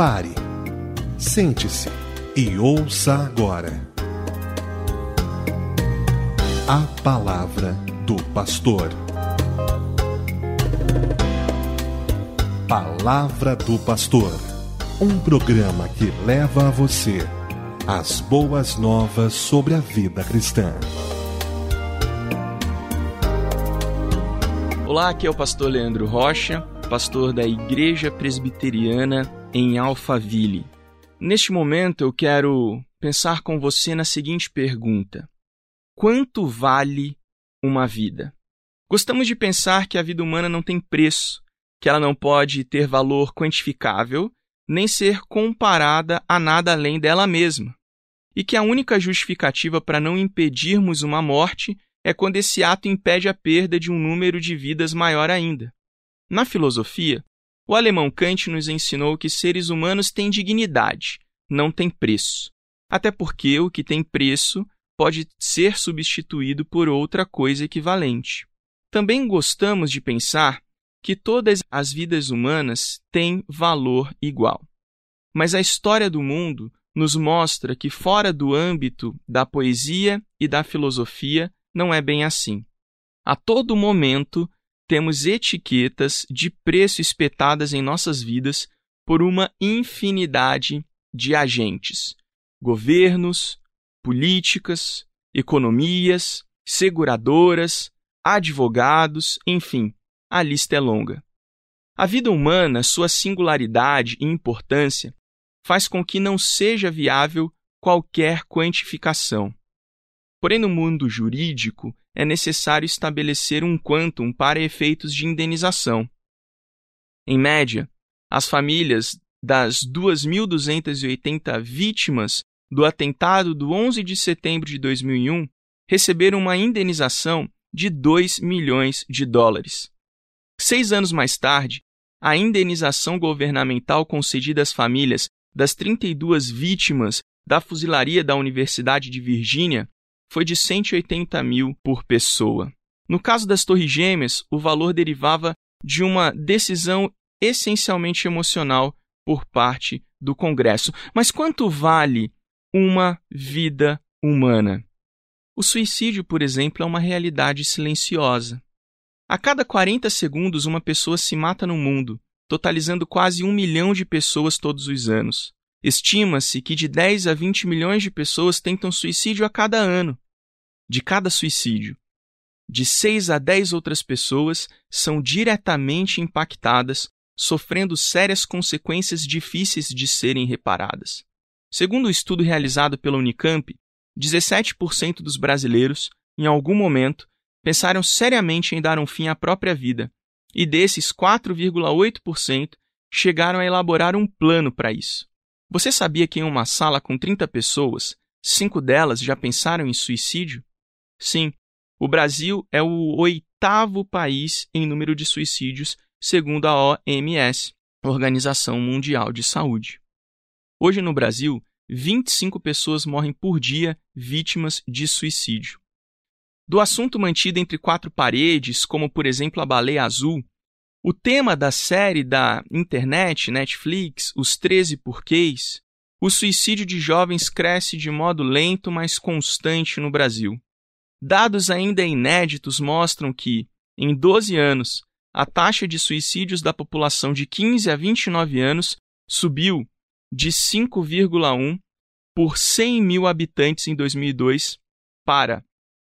Pare, sente-se e ouça agora a Palavra do Pastor. Palavra do Pastor, um programa que leva a você as boas novas sobre a vida cristã. Olá, aqui é o pastor Leandro Rocha, pastor da Igreja Presbiteriana em Alphaville. Neste momento eu quero pensar com você na seguinte pergunta: quanto vale uma vida? Gostamos de pensar que a vida humana não tem preço, que ela não pode ter valor quantificável, nem ser comparada a nada além dela mesma, e que a única justificativa para não impedirmos uma morte é quando esse ato impede a perda de um número de vidas maior ainda. Na filosofia, o alemão Kant nos ensinou que seres humanos têm dignidade, não têm preço, até porque o que tem preço pode ser substituído por outra coisa equivalente. Também gostamos de pensar que todas as vidas humanas têm valor igual. Mas a história do mundo nos mostra que fora do âmbito da poesia e da filosofia não é bem assim. A todo momento temos etiquetas de preço espetadas em nossas vidas por uma infinidade de agentes: governos, políticas, economias, seguradoras, advogados, enfim, a lista é longa. A vida humana, sua singularidade e importância faz com que não seja viável qualquer quantificação. Porém, no mundo jurídico, é necessário estabelecer um quantum para efeitos de indenização. Em média, as famílias das 2.280 vítimas do atentado do 11 de setembro de 2001 receberam uma indenização de $2 milhões. 6 anos mais tarde, a indenização governamental concedida às famílias das 32 vítimas da fuzilaria da Universidade de Virgínia foi de $180 mil por pessoa. No caso das Torres Gêmeas, o valor derivava de uma decisão essencialmente emocional por parte do Congresso. Mas quanto vale uma vida humana? O suicídio, por exemplo, é uma realidade silenciosa. A cada 40 segundos, uma pessoa se mata no mundo, totalizando quase 1 milhão de pessoas todos os anos. Estima-se que de 10 a 20 milhões de pessoas tentam suicídio a cada ano. De cada suicídio, de 6 a 10 outras pessoas são diretamente impactadas, sofrendo sérias consequências difíceis de serem reparadas. Segundo o estudo realizado pela Unicamp, 17% dos brasileiros, em algum momento, pensaram seriamente em dar um fim à própria vida, e desses 4,8% chegaram a elaborar um plano para isso. Você sabia que em uma sala com 30 pessoas, 5 delas já pensaram em suicídio? Sim, o Brasil é o 8º país em número de suicídios, segundo a OMS, Organização Mundial de Saúde. Hoje no Brasil, 25 pessoas morrem por dia vítimas de suicídio. Do assunto mantido entre 4 paredes, como por exemplo a baleia azul, o tema da série da internet, Netflix, Os 13 Porquês, o suicídio de jovens cresce de modo lento, mas constante no Brasil. Dados ainda inéditos mostram que, em 12 anos, a taxa de suicídios da população de 15 a 29 anos subiu de 5,1 por 100 mil habitantes em 2002 para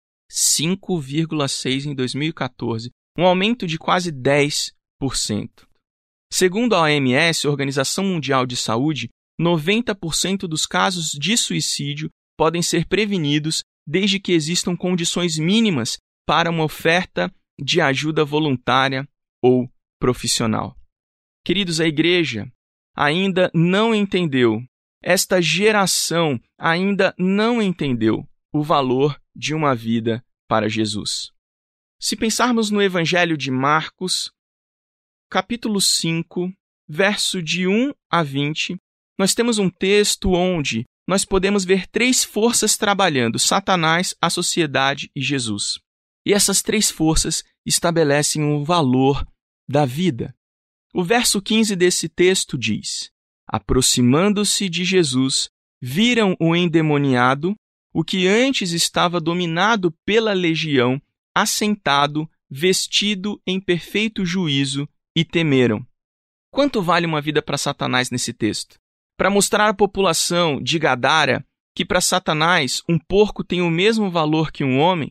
5,6 em 2014, um aumento de quase 10%. Segundo a OMS, Organização Mundial de Saúde, 90% dos casos de suicídio podem ser prevenidos desde que existam condições mínimas para uma oferta de ajuda voluntária ou profissional. Queridos, a igreja ainda não entendeu, esta geração ainda não entendeu o valor de uma vida para Jesus. Se pensarmos no Evangelho de Marcos, capítulo 5, verso de 1 a 20, nós temos um texto onde nós podemos ver 3 forças trabalhando: Satanás, a sociedade e Jesus. E essas 3 forças estabelecem o valor da vida. O verso 15 desse texto diz: aproximando-se de Jesus, viram o endemoniado, o que antes estava dominado pela legião, assentado, vestido em perfeito juízo, e temeram. Quanto vale uma vida para Satanás nesse texto? Para mostrar à população de Gadara que para Satanás um porco tem o mesmo valor que um homem,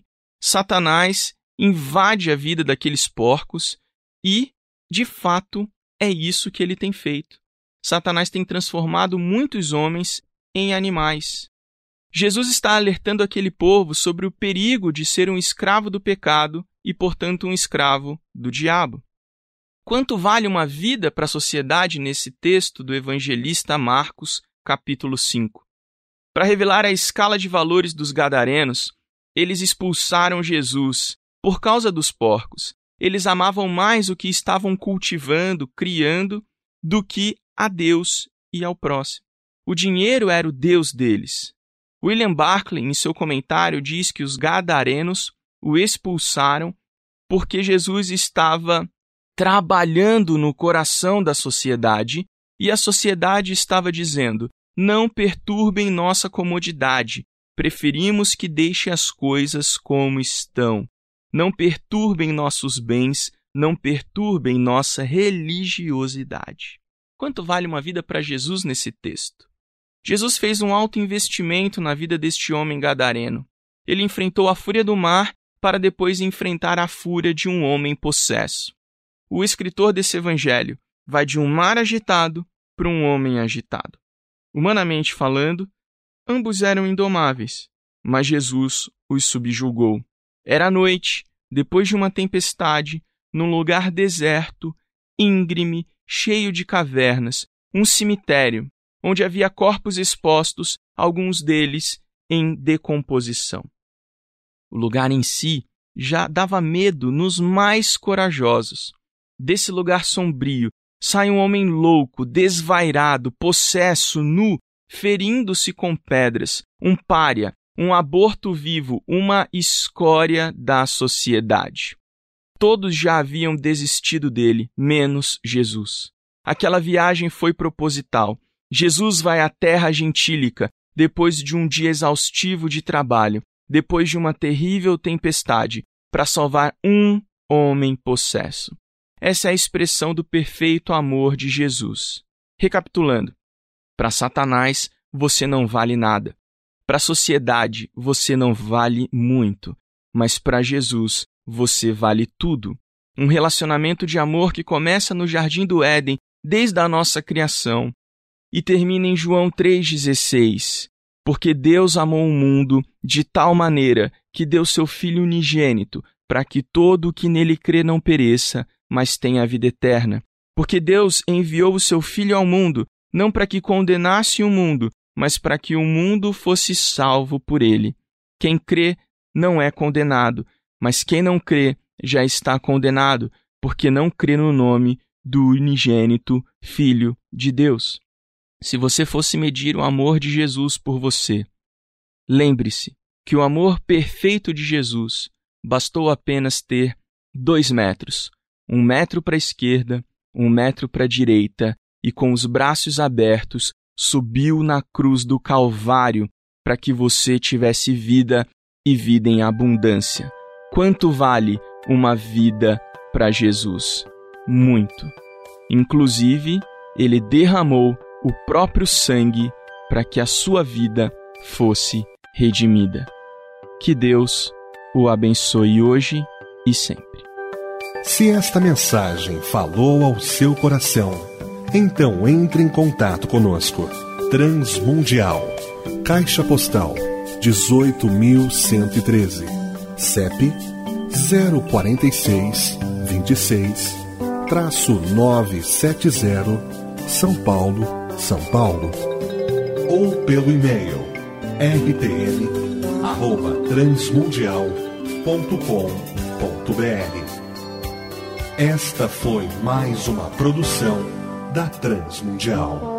Satanás invade a vida daqueles porcos e, de fato, é isso que ele tem feito. Satanás tem transformado muitos homens em animais. Jesus está alertando aquele povo sobre o perigo de ser um escravo do pecado e, portanto, um escravo do diabo. Quanto vale uma vida para a sociedade nesse texto do evangelista Marcos, capítulo 5? Para revelar a escala de valores dos gadarenos, eles expulsaram Jesus por causa dos porcos. Eles amavam mais o que estavam cultivando, criando, do que a Deus e ao próximo. O dinheiro era o Deus deles. William Barclay, em seu comentário, diz que os gadarenos o expulsaram porque Jesus estava trabalhando no coração da sociedade e a sociedade estava dizendo: não perturbem nossa comodidade, preferimos que deixe as coisas como estão. Não perturbem nossos bens, não perturbem nossa religiosidade. Quanto vale uma vida para Jesus nesse texto? Jesus fez um alto investimento na vida deste homem gadareno. Ele enfrentou a fúria do mar para depois enfrentar a fúria de um homem possesso. O escritor desse evangelho vai de um mar agitado para um homem agitado. Humanamente falando, ambos eram indomáveis, mas Jesus os subjugou. Era noite, depois de uma tempestade, num lugar deserto, íngreme, cheio de cavernas, um cemitério, onde havia corpos expostos, alguns deles em decomposição. O lugar em si já dava medo nos mais corajosos. Desse lugar sombrio sai um homem louco, desvairado, possesso, nu, ferindo-se com pedras, um pária, um aborto vivo, uma escória da sociedade. Todos já haviam desistido dele, menos Jesus. Aquela viagem foi proposital. Jesus vai à terra gentílica, depois de um dia exaustivo de trabalho, depois de uma terrível tempestade, para salvar um homem possesso. Essa é a expressão do perfeito amor de Jesus. Recapitulando, para Satanás você não vale nada. Para a sociedade você não vale muito. Mas para Jesus você vale tudo. Um relacionamento de amor que começa no Jardim do Éden, desde a nossa criação, e termina em João 3,16. Porque Deus amou o mundo de tal maneira que deu seu Filho unigênito, para que todo o que nele crê não pereça, mas tenha a vida eterna. Porque Deus enviou o seu Filho ao mundo, não para que condenasse o mundo, mas para que o mundo fosse salvo por ele. Quem crê não é condenado, mas quem não crê já está condenado, porque não crê no nome do unigênito Filho de Deus. Se você fosse medir o amor de Jesus por você, lembre-se que o amor perfeito de Jesus bastou apenas ter 2 metros, 1 metro para a esquerda, 1 metro para a direita, e com os braços abertos subiu na cruz do Calvário para que você tivesse vida e vida em abundância. Quanto vale uma vida para Jesus? Muito. Inclusive, ele derramou o próprio sangue para que a sua vida fosse redimida. Que Deus o abençoe hoje e sempre. Se esta mensagem falou ao seu coração, então entre em contato conosco. Transmundial, Caixa Postal 18.113, CEP 046 26-970, São Paulo, São Paulo. Ou pelo e-mail rtm@transmundial.com.br. Esta foi mais uma produção da Transmundial.